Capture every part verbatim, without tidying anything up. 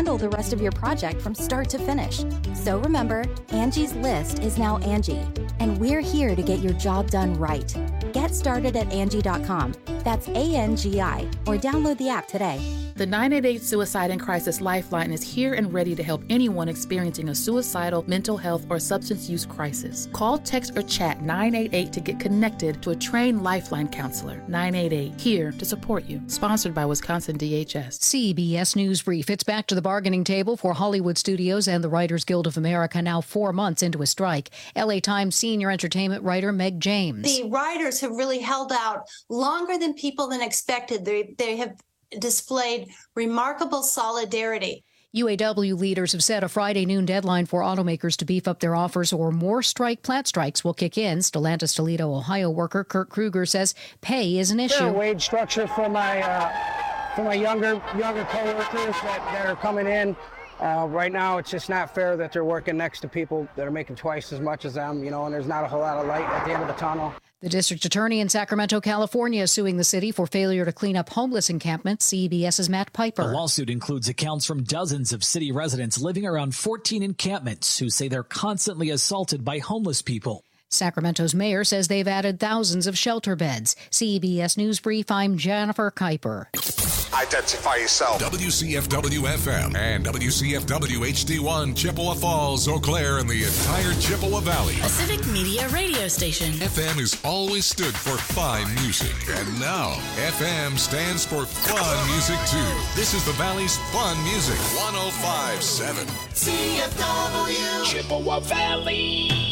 handle the rest of your project from start to finish. So remember, Angie's List is now Angie, and we're here to get your job done right. Get started at Angie dot com. That's A N G I, or download the app today. The nine eight eight Suicide and Crisis Lifeline is here and ready to help anyone experiencing a suicidal, mental health, or substance use crisis. Call, text, or chat nine eight eight to get connected to a trained Lifeline counselor. nine eight eight, here to support you. Sponsored by Wisconsin D H S. C B S News Brief. It's back to the bargaining table for Hollywood Studios and the Writers Guild of America, now four months into a strike. L A Times senior entertainment writer Meg James. The writers have really held out longer than people than expected. They, they have displayed remarkable solidarity. U A W leaders have set a Friday noon deadline for automakers to beef up their offers or more strike plant strikes will kick in. Stellantis Toledo, Ohio worker Kurt Kruger says pay is an issue. Fair wage structure for my uh, for my younger younger coworkers that, that are coming in. Uh, right now, it's just not fair that they're working next to people that are making twice as much as them, you know, and there's not a whole lot of light at the end of the tunnel. The district attorney in Sacramento, California, is suing the city for failure to clean up homeless encampments. CBS's Matt Piper. The lawsuit includes accounts from dozens of city residents living around fourteen encampments who say they're constantly assaulted by homeless people. Sacramento's mayor says they've added thousands of shelter beds. C B S News Brief, I'm Jennifer Kuiper. Identify yourself. W C F W F M and W C F W H D one, Chippewa Falls, Eau Claire, and the entire Chippewa Valley. A civic media radio station. F M has always stood for fine music. And now, F M stands for fun music, too. This is the Valley's fun music. one oh five point seven. C F W. Chippewa Valley.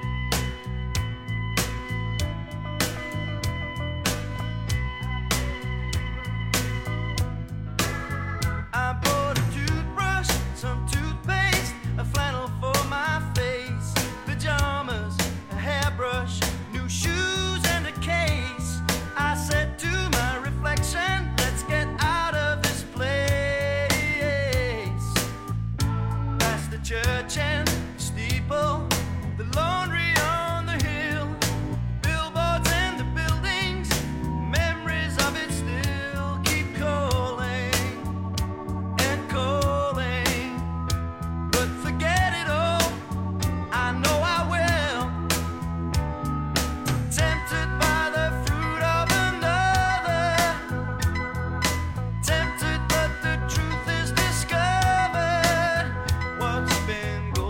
I bought a toothbrush, some toothpaste, a flannel for my face, pajamas, a hairbrush, new shoes, and a case. I said to my reflection, let's get out of this place. Past the church and the steeple, the laundry on the hill, billboards and the buildings, memories of it still keep calling. But forget it all, I know I will. Tempted by the fruit of another, tempted but the truth is discovered. What's been going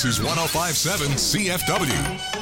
This is one oh five point seven C F W.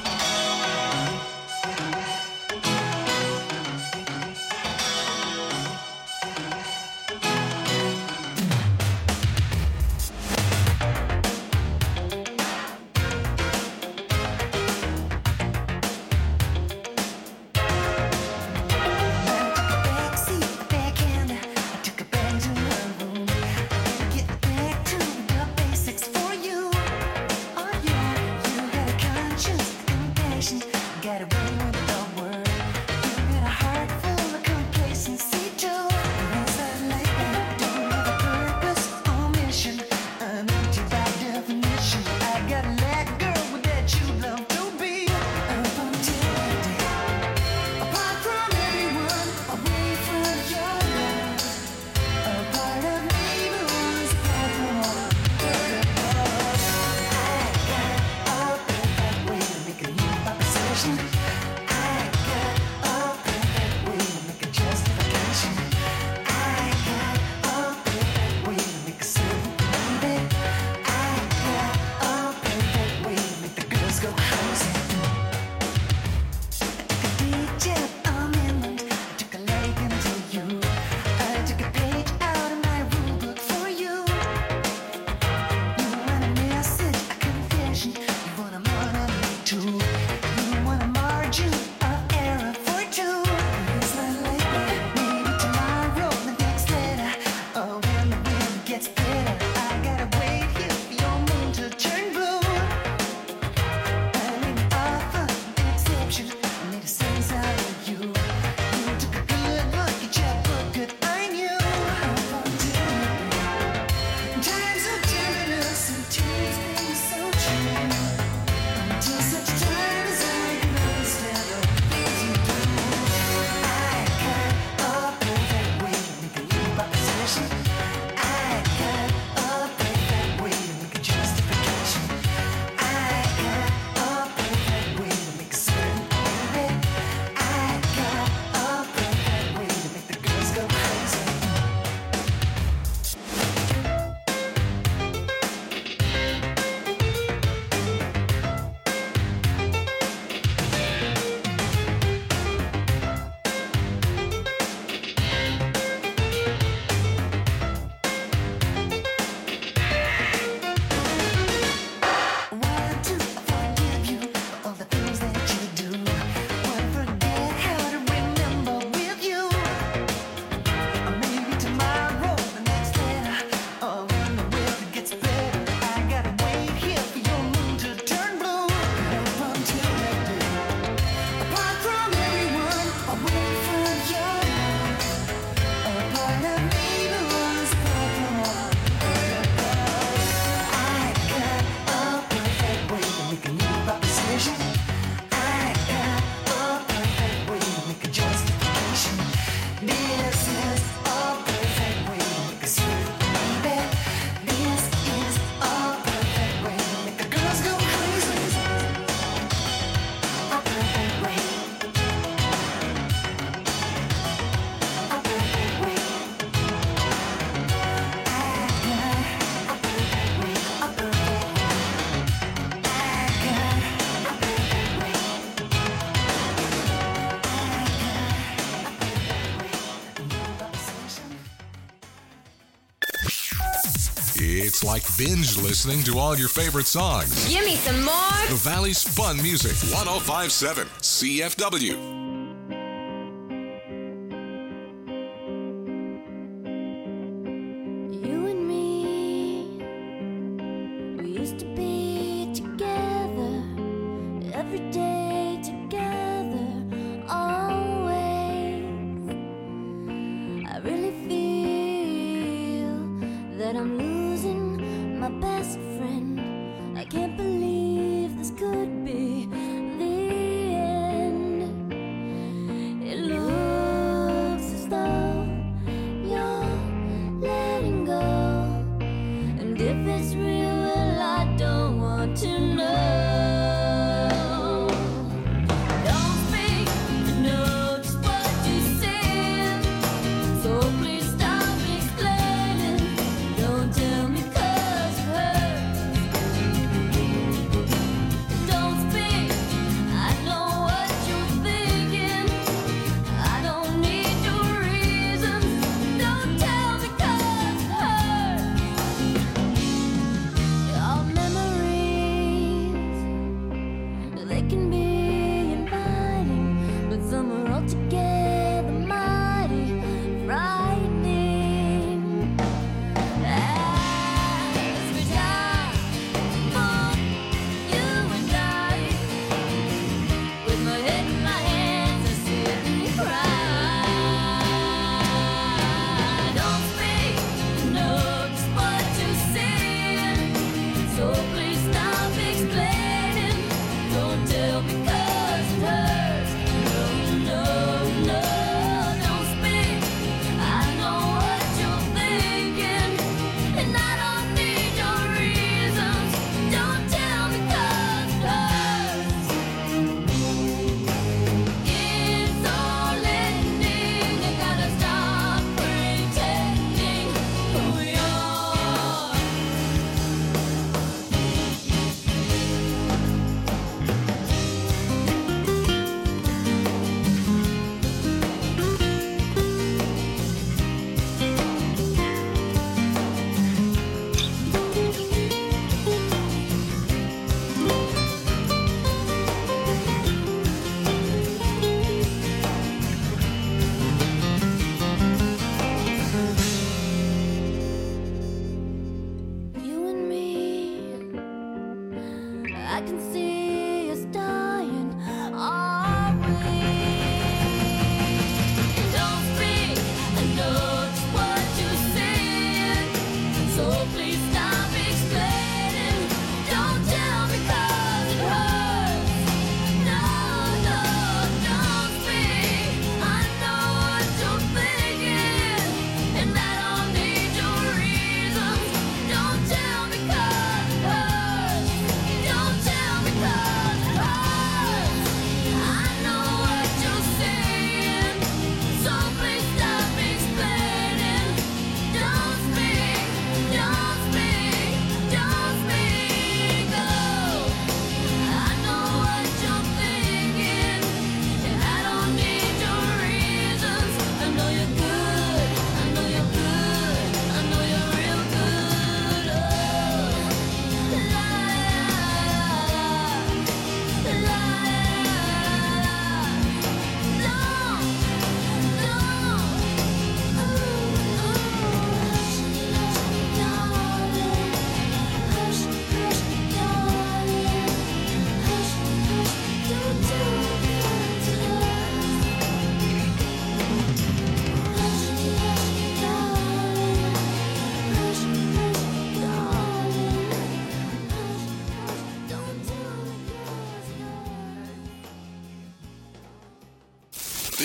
It's like binge listening to all your favorite songs. Give me some more. The Valley's Fun Music, one oh five point seven C F W.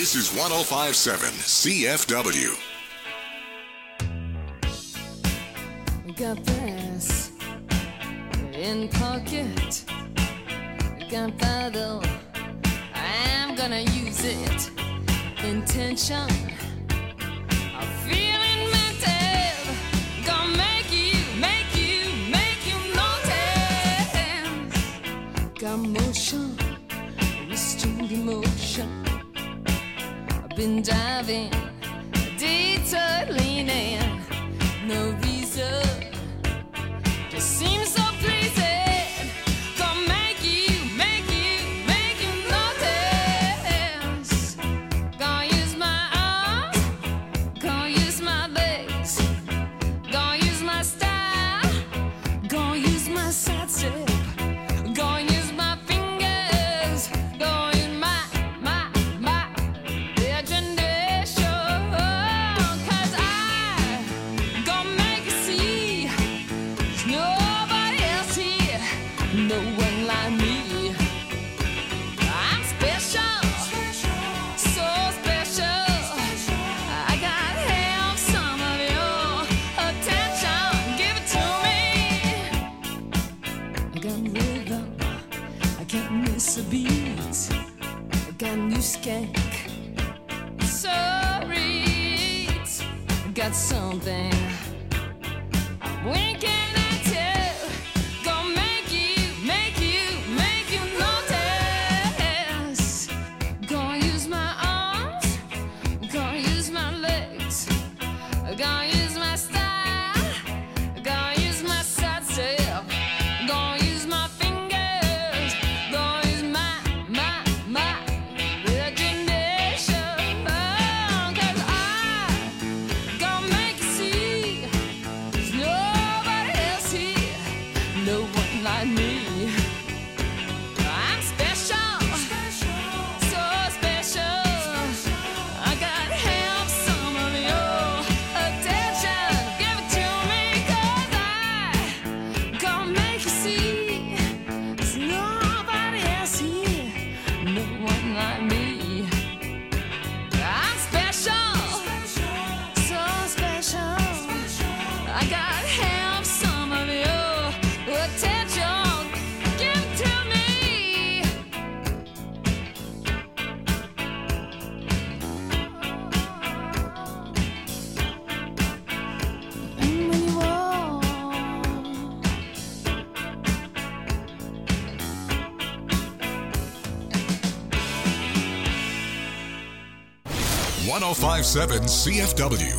This is one oh five point seven C F W. Got this in pocket. Gunpowder, I'm gonna use it. Intention, I'm feeling mental. Gonna make you, make you, make you notice. Got motion, restrained emotion. I've been diving, detour leaning. No reason, just seems so pleasing. Gonna make you, make you, make you notice. Gonna use my arms, gonna use my legs, gonna use my style, gonna use my side step, gonna use my fingers, gonna use my, my, my imagination. 'Cause I gonna make you see there's nobody else here, no one like me. I'm special, so special. I gotta have some of your attention. Give it to me. I got rhythm, I can't miss a beat. I got new skank, sorry. I got something I'm winking at you. Gonna make you, make you, make you notice. Gonna use my arms, gonna use my legs, gonna use my style, gonna use my side step, gonna use my fingers, gonna use my, my, my imagination. 'Cause I gonna make you see there's nobody else here, no one like me. I'm special, so special. I gotta have some of your attention. Give it to me, 'cause I gonna make you see there's nobody else here, no one like me. I'm special, so special. I gotta have some of your attention. Give it to me. And when you walk, one oh five point seven C F W.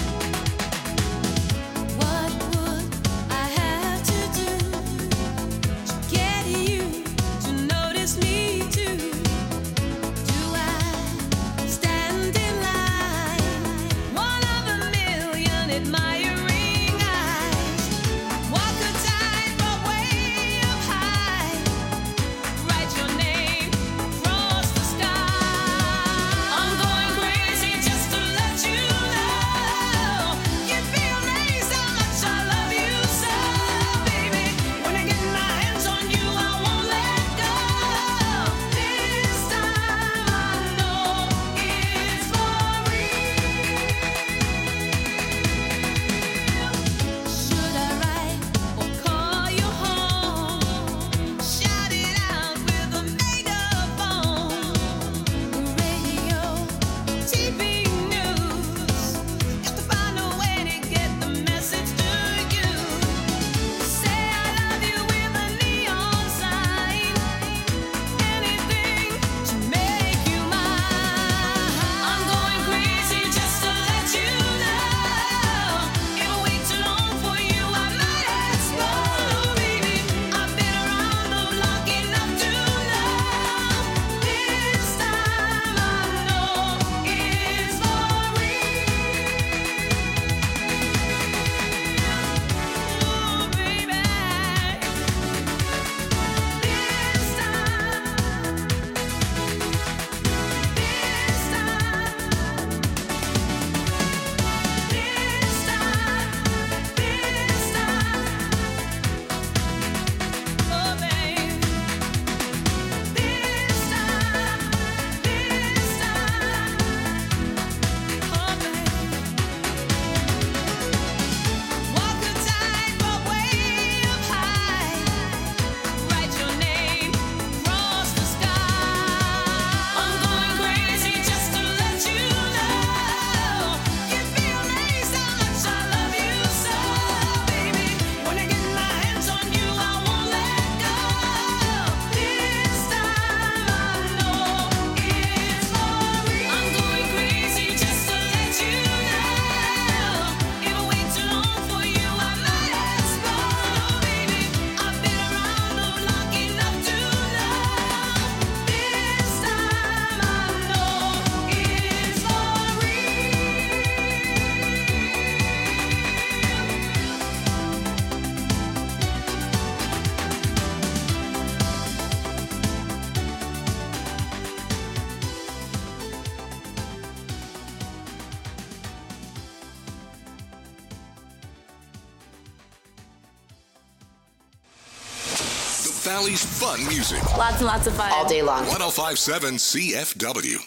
what would I have to do Valley's fun music. Lots and lots of fun. All day long. one oh five point seven C F W.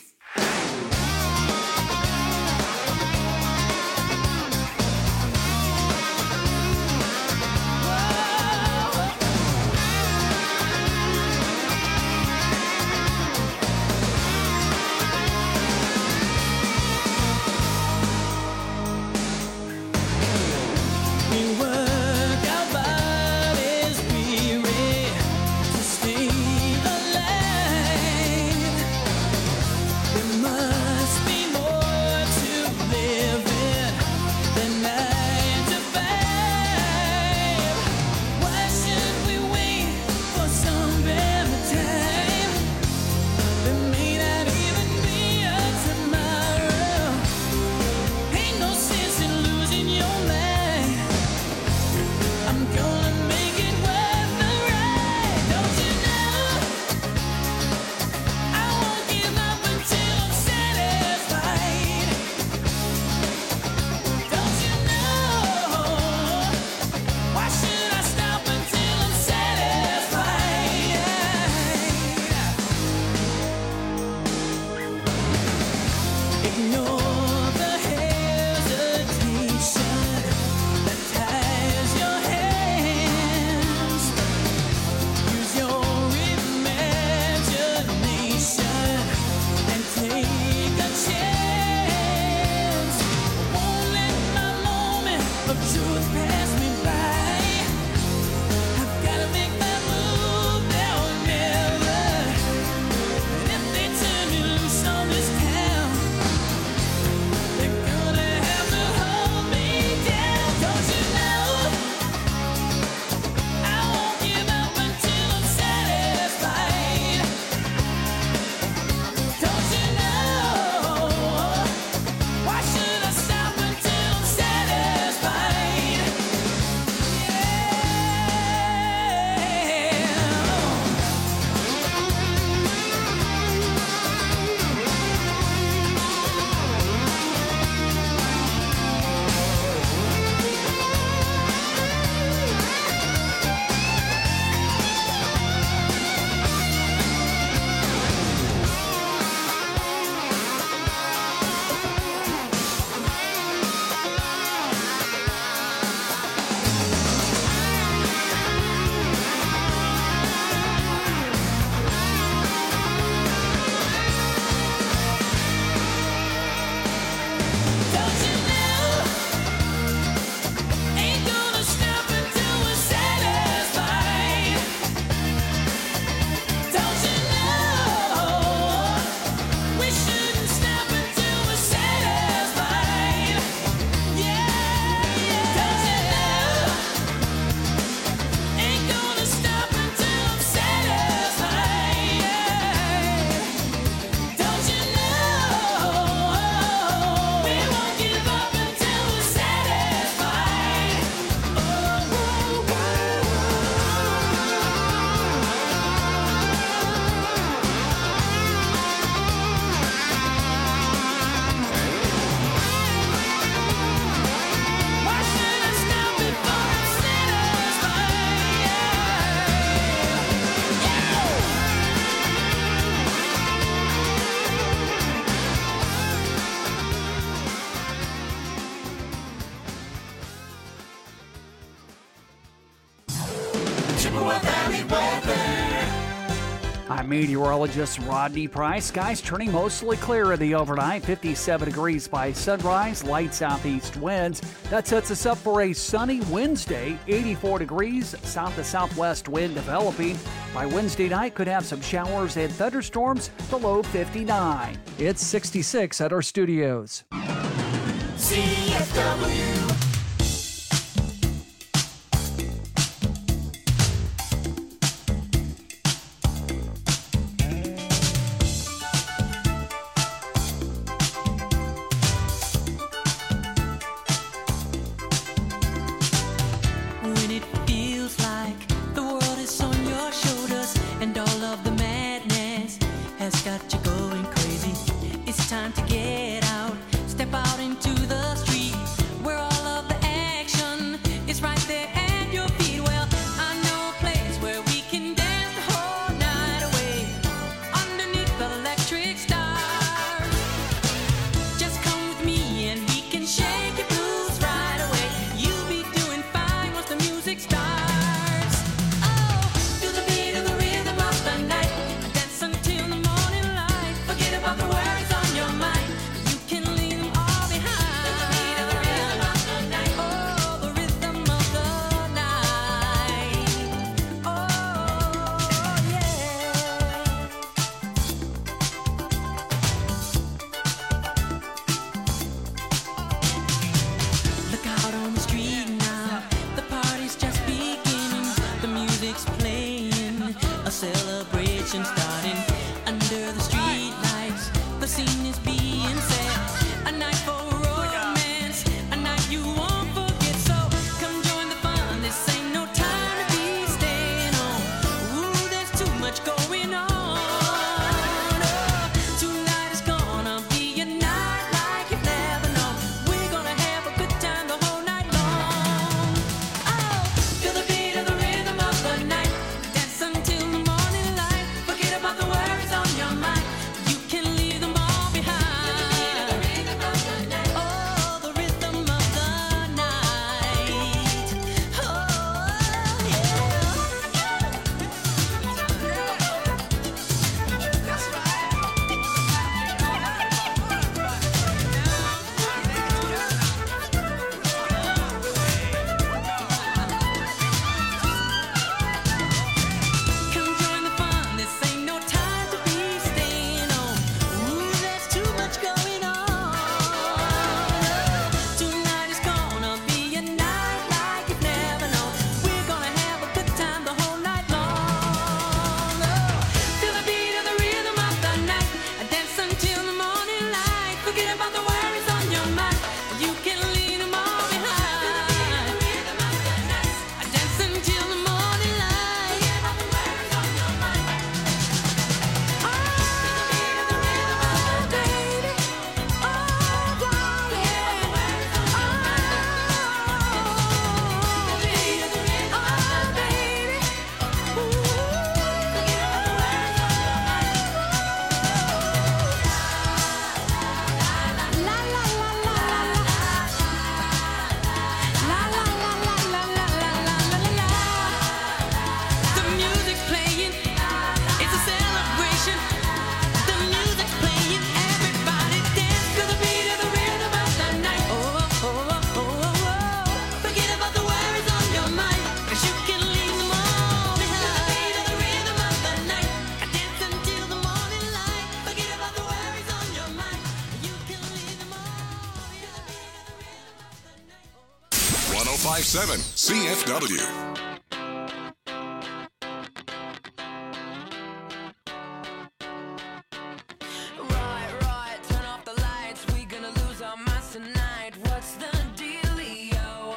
I'm meteorologist Rodney Price. Skies turning mostly clear in the overnight. fifty-seven degrees by sunrise, light southeast winds. That sets us up for a sunny Wednesday. eighty-four degrees, south to southwest wind developing. By Wednesday night, could have some showers and thunderstorms. The low fifty-nine. It's sixty-six at our studios. C F W. It's right there at your feet. Well, I know a place where we can dance. A celebration starting under the street lights. The scene is being set. A night for romance. A night you won't forget. So come join the fun. This ain't no time to be staying home. Ooh, there's too much going on. Oh, tonight is gonna be a night like you've never known. We're gonna have a good time the whole night long. Oh, feel the beat of the rhythm of the night. Dance until the morning light. Forget about the worries on your mind. You can leave them all behind. Oh, the rhythm of the night. Oh, yeah. Come join the fun. This ain't no time to be staying home. Ooh, there's too much going on. Tonight is gonna be a night like you've never known. We're gonna have a good time the whole night long. Oh, feel the beat of the rhythm of the night. Dance until the morning light. Forget about the worries on your mind. You can leave them all behind. Dance until the morning light. Forget about the worries on your mind. Oh, baby. Oh, darling. Oh, baby. Oh, baby. La la la la la la la la la la la la la la. The music's playing, it's a celebration. The music's playing, everybody dance to the beat of the rhythm of the night. Oh oh oh oh oh. Forget about the worries on your mind, 'cause you can leave them all behind. The beat of the rhythm of the night. Dance until the morning light. Forget about the worries on your mind. You can leave them all behind. one oh five point seven C F W. Right, right, turn off the lights. We gonna lose our minds tonight. What's the dealio?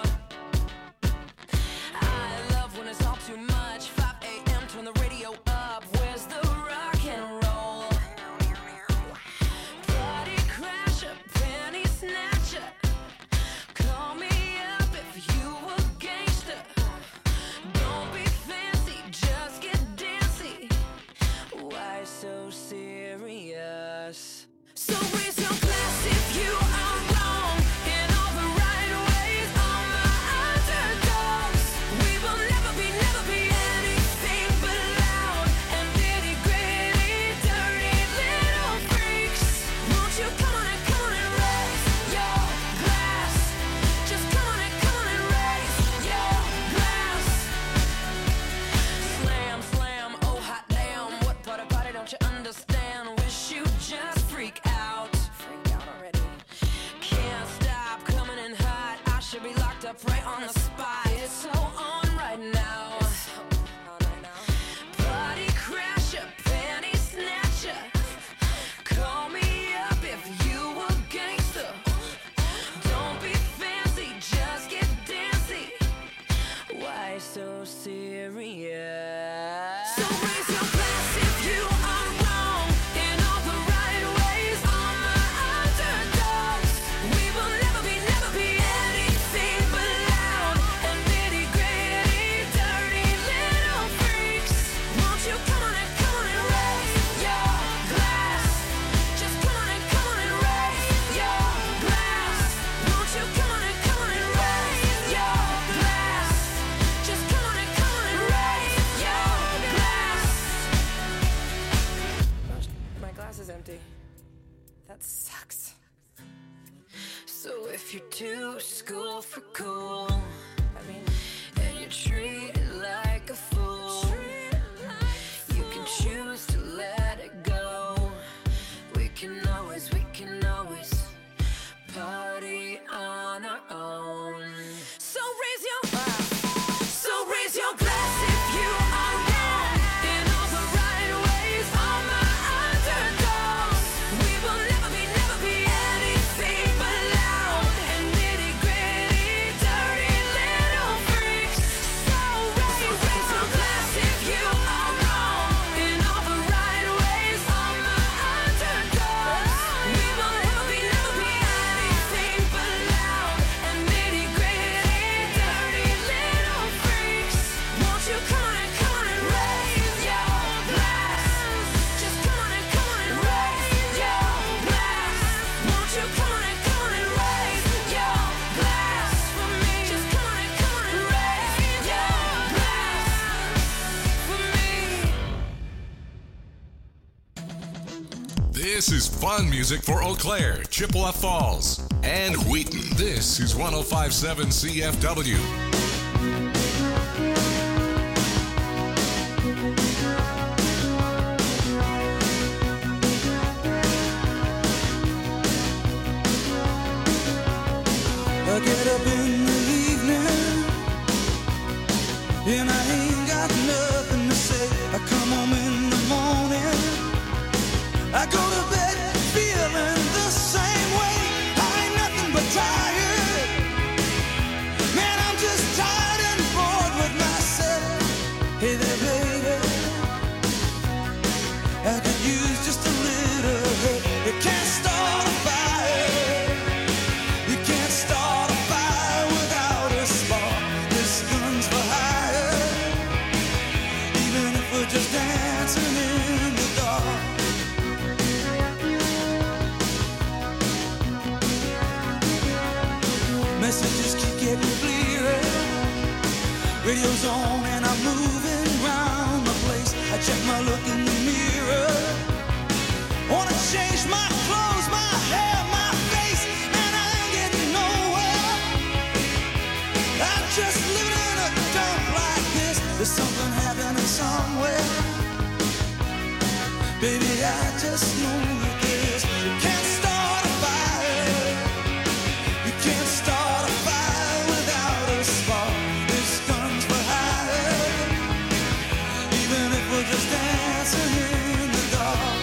I love when it's all too much. five a.m. turn the radio up. Where's the rock and roll? Party crasher, penny snatcher. Call me up if you a gangster. Don't be fancy, just get dancy. Why so serious? So raise your glass if you are wrong in all the right ways. All my underdogs, we will never be, never be anything but loud and nitty gritty, dirty little freaks. Won't you come on and come on and raise your glass? Just come on and come on and raise your glass. Slam, slam, oh hot damn. What part of party don't you understand? Wish you just freak out. Freak out already. Can't stop coming in hot. I should be locked up right on the spot. It's so on right now. Party crasher, penny snatcher. Call me up if you a gangster. Don't be fancy, just get dancy. Why so serious? So raise your glass if you are wrong in all the right ways. All my underdogs, we will never be, never be anything but loud and nitty gritty, dirty little freaks. Won't you come on and come on and raise your glass? Just come on and come on and raise your glass. Won't you come on and come on and raise your glass? Just come on and come on and raise your glass. My glass is empty. That sucks. So if you're too school for cool, I mean, and you're treated like a fool, you can choose to let it go. We can always, we can always party on our own. So raise your, so raise your glass if you are wrong in all This is fun music for Eau Claire, Chippewa Falls, and Wheaton. This is one oh five point seven C F W. I get up in the evening and I ain't got nothing to say. I come home in the morning, I go to bed feeling the same way. I ain't nothing but tired. Man, I'm just tired and bored with myself. Hey there, baby, I could use just a little help. You can't start a fire. You can't start a fire without a spark. This gun's for hire. Even if we're just dancing in the dark. Messages keep getting clearer. Radio's on and I'm moving round the place. I check my look in the mirror. Wanna change my clothes, my hair, my face, and I ain't getting nowhere. I'm just living in a dump like this. There's something happening somewhere. Baby, I just know that this. You can't start a fire. You can't start a fire without a spark. This gun's for hire. Even if we're just dancing in the dark.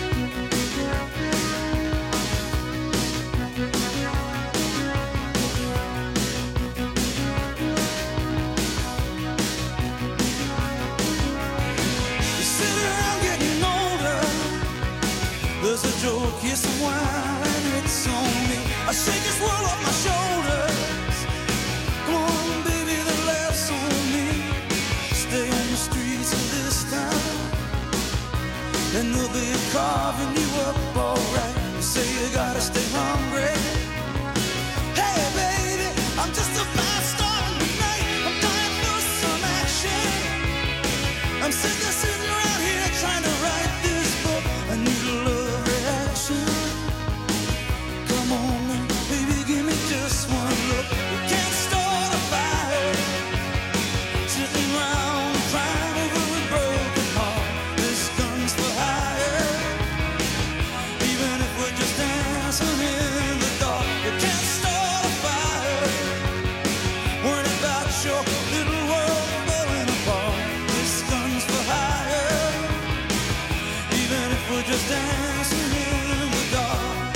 You sit around getting older. There's a joke, yes, a while, and it's on me. I shake this world off my shoulders. Come on, baby, the laughs on me. Stay on the streets of this town, and they'll be carving you up alright. You say you gotta stay hungry. Hey, baby, I'm just a fast star in the night. I'm dying for some action. I'm sitting there, sitting around here trying to write this book. I need a love reaction. Come on, baby, give me just one look. You can't start a fire. Sitting around crying over a broken heart. This gun's for hire. Even if we're just dancing in the dark. You can't start a fire. Worried about your little world falling apart. This gun's for hire. Even if we're just dancing in the dark.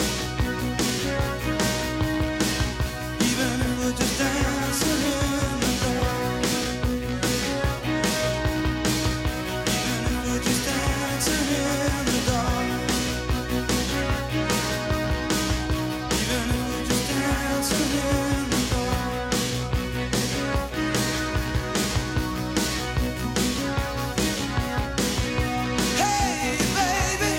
Even if we're just dancing in the dark. Even if we're just dancing in the dark. Even if we're just dancing in the dark. Hey, baby.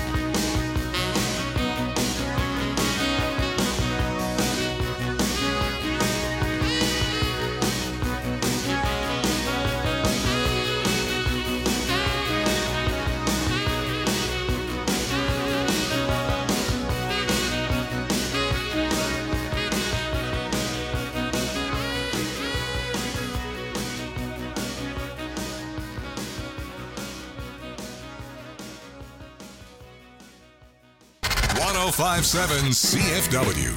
one oh five point seven C F W.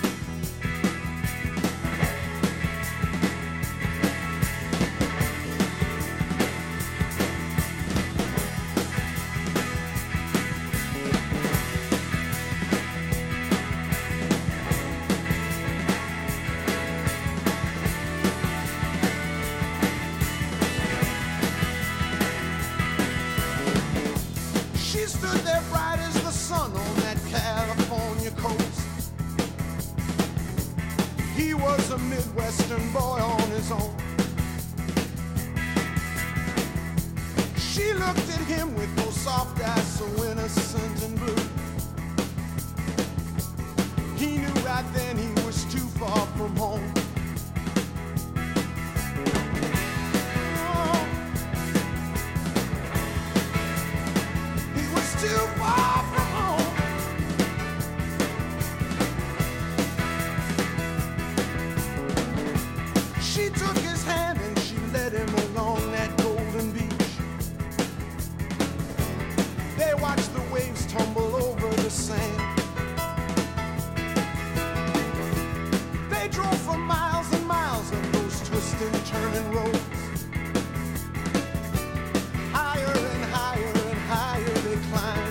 She stood there bright as the sun on that California coast. He was a Midwestern boy on his own. She looked at him with those soft eyes so innocent and blue. He knew right then he was too far from home. Oh, he was too far from home. turning roads. Higher and higher and higher they climb.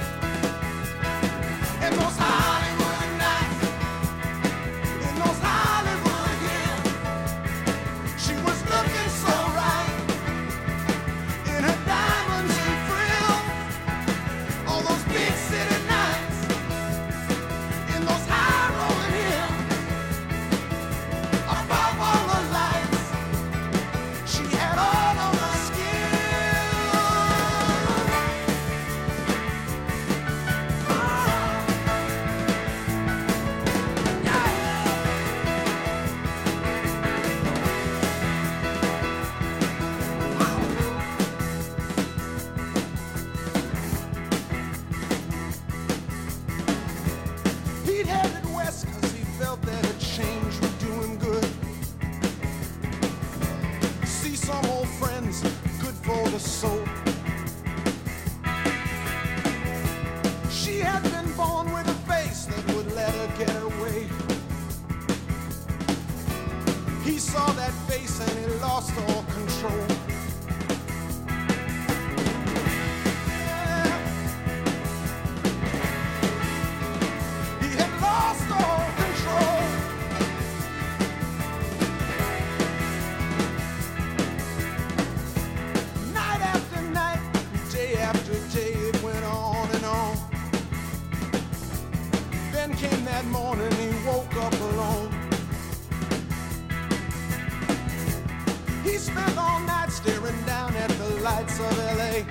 In those Hollywood nights, in those Hollywood hills, she was looking so right in her diamonds and frills. All those big city nights, in those high rolling hills, above all the lights, she had all of the He'd headed west cause he felt that a change would do him good. See some old friends, good for the soul. She had been born with a face that would let her get away. He saw that face and he lost all control. He had lost all control. Night after night, day after day, it went on and on. Then came that morning, he woke up alone. He spent all night staring down at the lights of L A,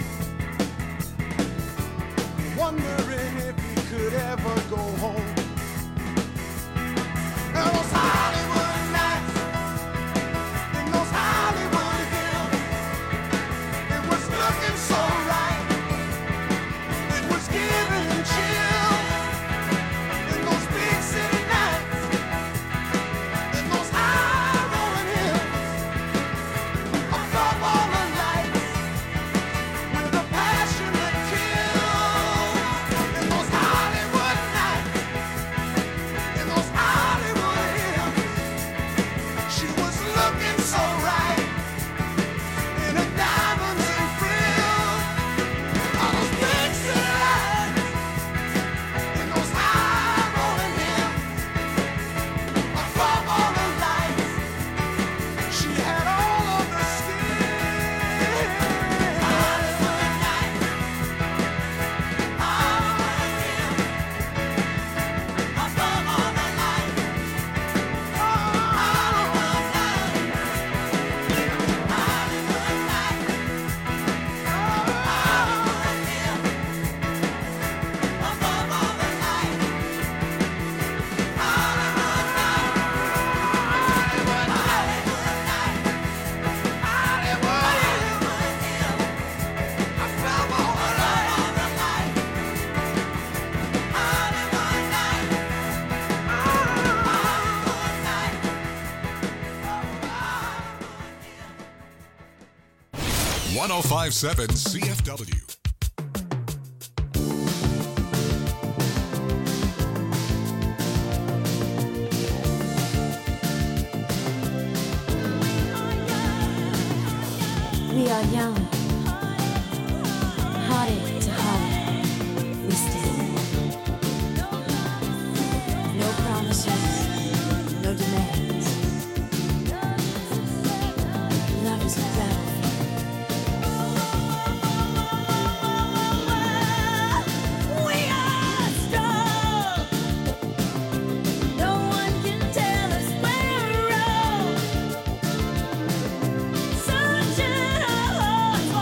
wondering if he could ever go home. And those Hollywood nights, in those Hollywood hills, it was looking so right, it was giving him chills. In those big city nights, in those high rolling hills, above all the lights, with a passion that kills. In those Hollywood nights, in those Hollywood hills, she was looking so right in her diamonds and frills. All those big city lights, in those high rolling hills, above all the lights, she had all of the skin. Hollywood nights, Hollywood hills, above all the lights, Hollywood nights, Hollywood nights, Hollywood hills, above all the lights, Hollywood nights, Hollywood, Hollywood nights, Hollywood, Hollywood hills, above all the lights, Hollywood nights, one oh five point seven C F W. We are young, hearted to heart, we stay. No promises, no demands. Love is a battlefield. We are strong. No one can tell us we're wrong. Searching our hearts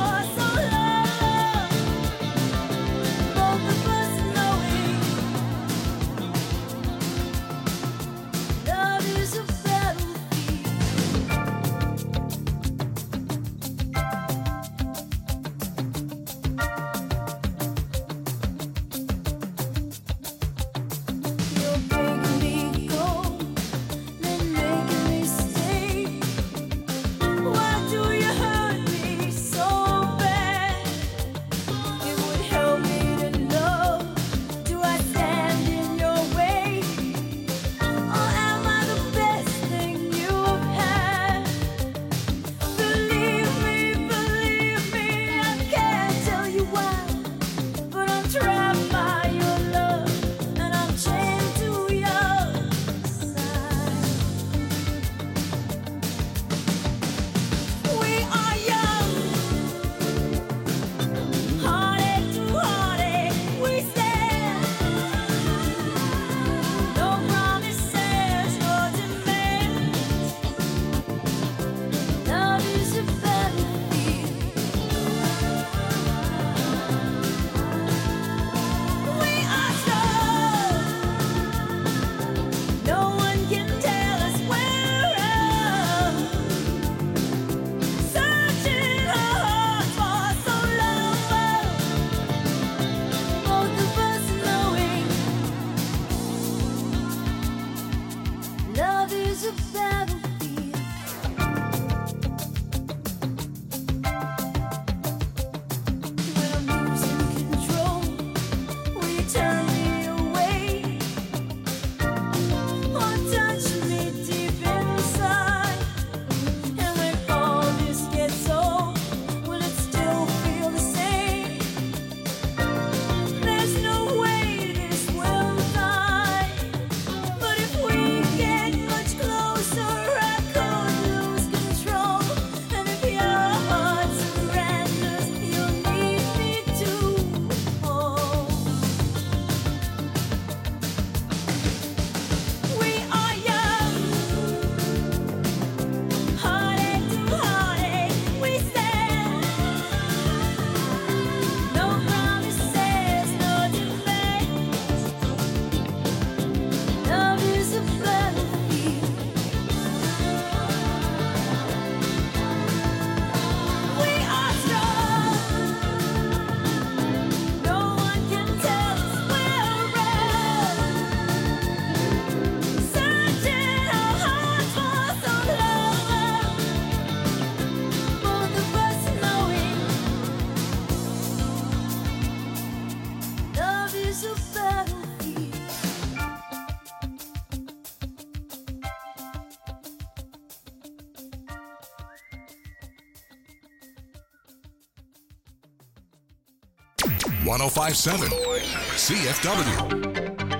one oh five point seven C F W.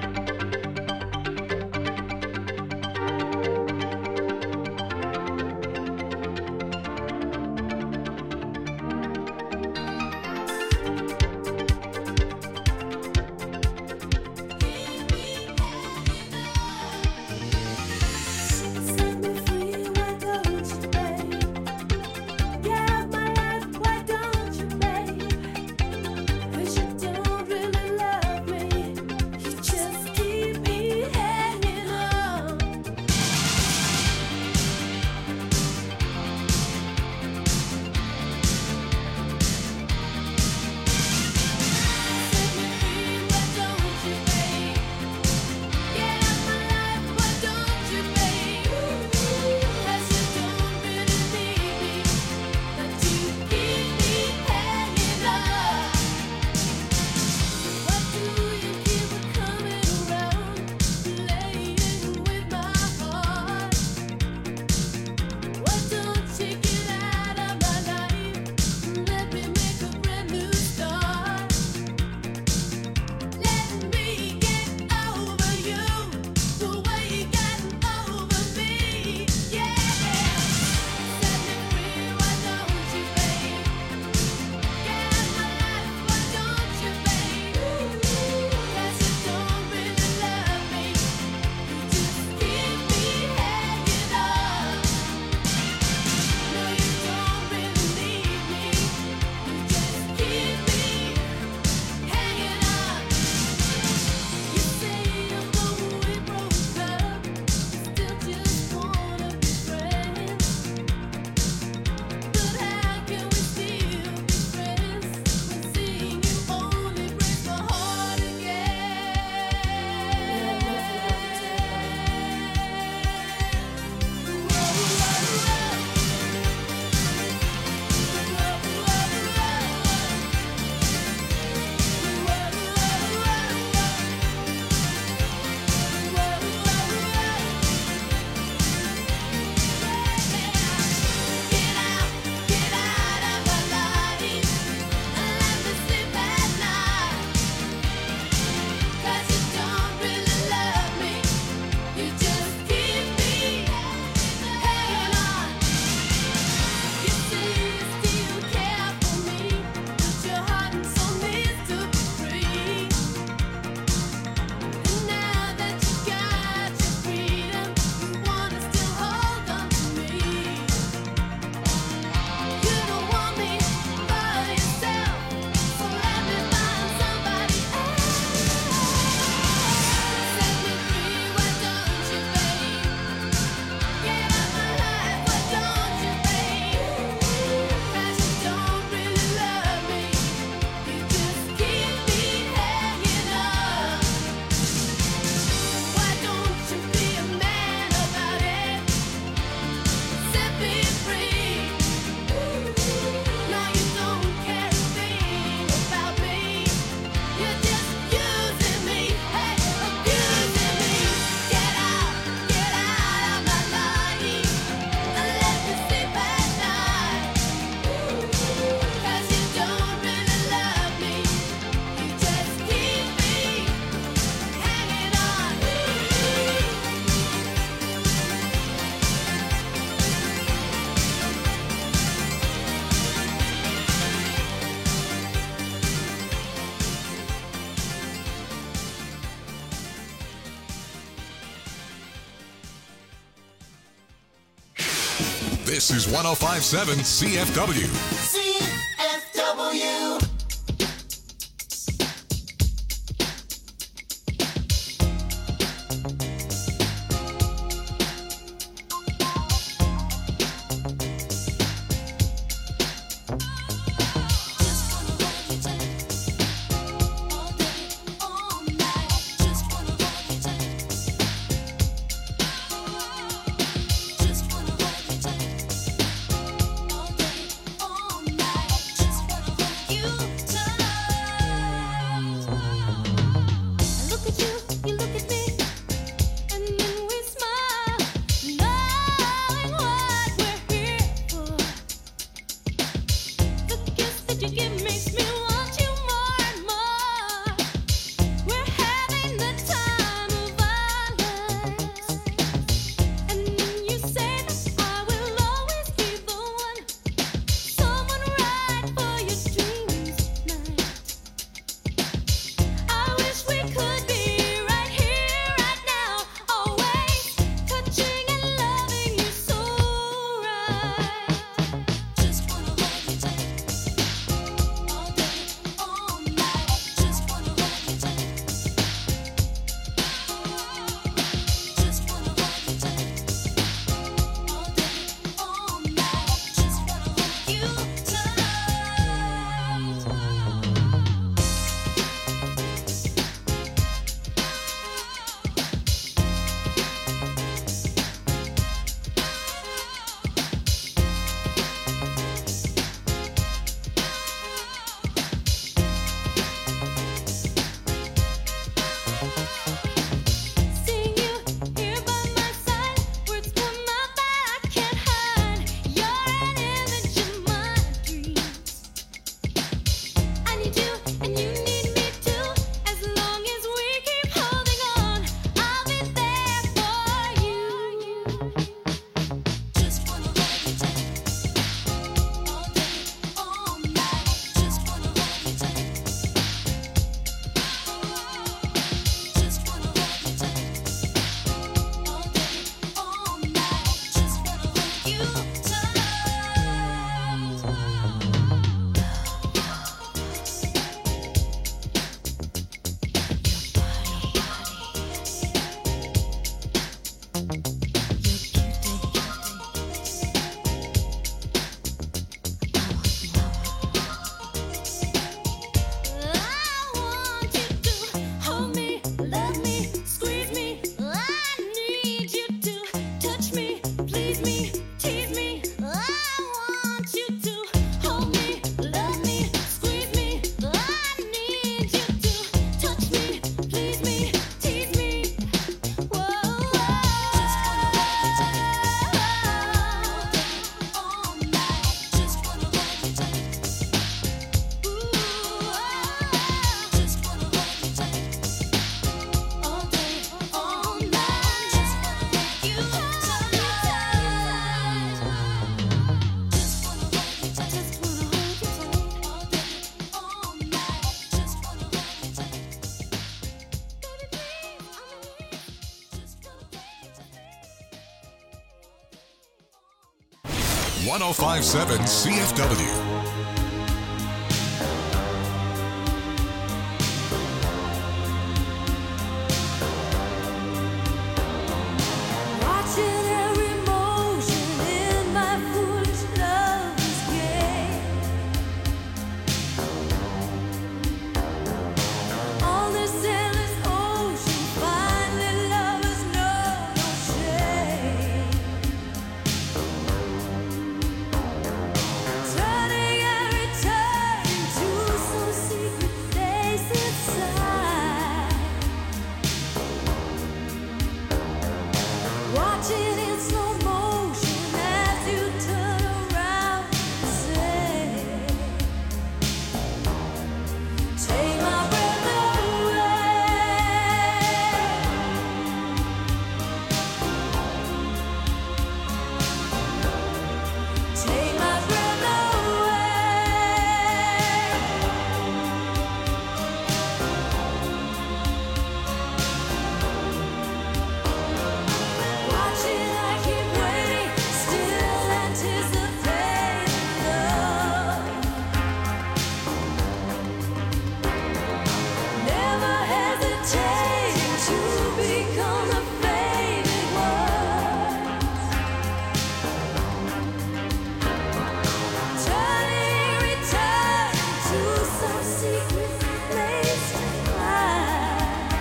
This is one oh five point seven C F W. C F W. All day, all night. one oh five point seven C F W. Watching every motion in my foolish lover's game. On this endless ocean, finally lovers know no shame. Turning and returning to some secret place inside. Watching in slow motion as you turn around and say, take my breath away. Take my breath away. Watching, I keep waiting, still anticipating love. Never hesitating to become the faded one. Turning, returning to some secret place to hide.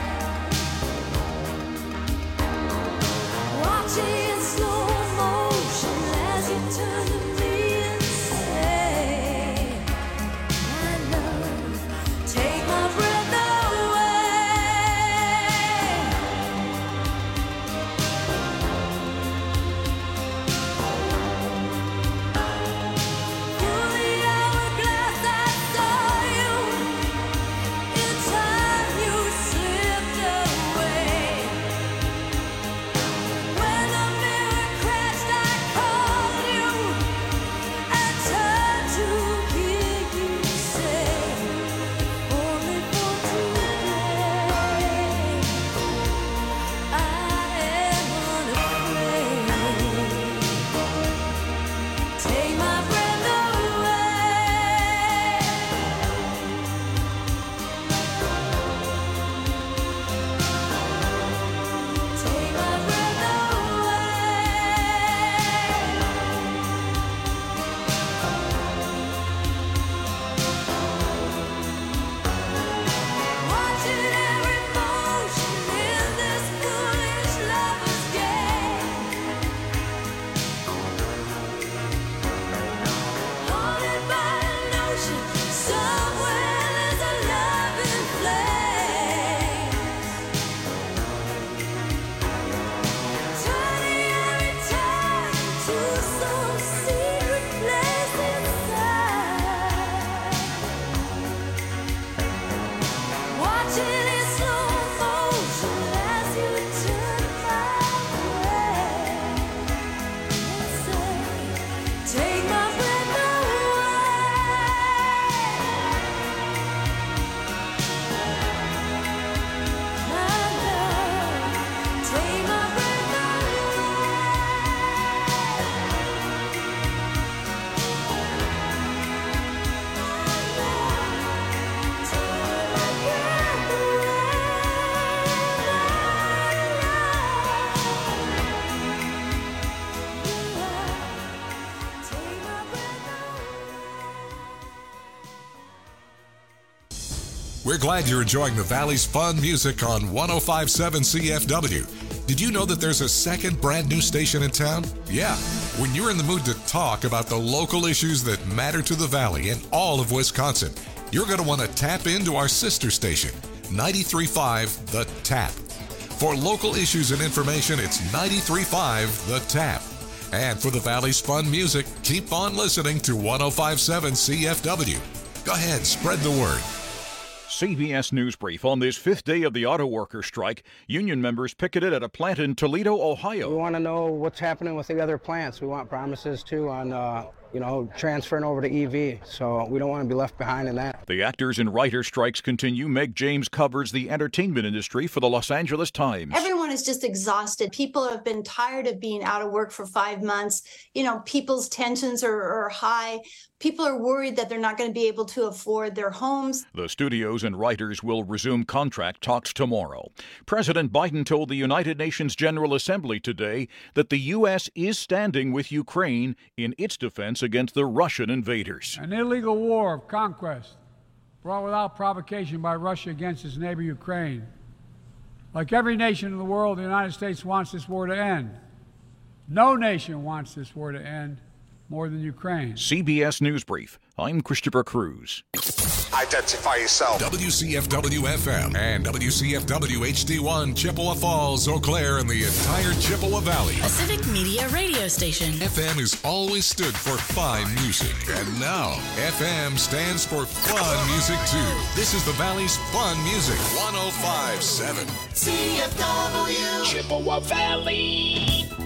Watching in slow motion as you turn to me and say, my love, take my breath away. Through the hourglass I saw you. In time you slipped away. When the mirror crashed, I called you and turned to hear you say, only for today, I am unafraid. Take my breath away. Take my breath away. Watching every motion in this foolish lover's game. Haunted by a notion, somewhere there's a loving flame. Turning and returning to some secret place inside. Watching in slow motion as you turn my way and say, take my breath away. My love, take my breath We're glad you're enjoying the Valley's fun music on one oh five point seven C F W. Did you know that there's a second brand new station in town? Yeah. When you're in the mood to talk about the local issues that matter to the Valley and all of Wisconsin, you're going to want to tap into our sister station, ninety-three point five The Tap. For local issues and information, it's ninety-three point five The Tap. And for the Valley's fun music, keep on listening to one oh five point seven C F W. Go ahead, spread the word. C B S News Brief. On this fifth day of the auto worker strike, union members picketed at a plant in Toledo, Ohio. We want to know what's happening with the other plants. We want promises too on uh, you know, transferring over to E V. So we don't want to be left behind in that. The actors and writer strikes continue. Meg James covers the entertainment industry for the Los Angeles Times. Everyone is just exhausted. People have been tired of being out of work for five months. You know, people's tensions are, are high. People are worried that they're not going to be able to afford their homes. The studios and writers will resume contract talks tomorrow. President Biden told the United Nations General Assembly today that the U S is standing with Ukraine in its defense against the Russian invaders. An illegal war of conquest brought without provocation by Russia against its neighbor Ukraine. Like every nation in the world, the United States wants this war to end. No nation wants this war to end more than Ukraine. C B S News Brief. I'm Christopher Cruz. Identify yourself. W C F W F M and W C F W H D one, Chippewa Falls, Eau Claire, and the entire Chippewa Valley. A Civic Media radio station. F M has always stood for fine music. And now, F M stands for fun music, too. This is the Valley's fun music. one oh five point seven C F W Chippewa Valley.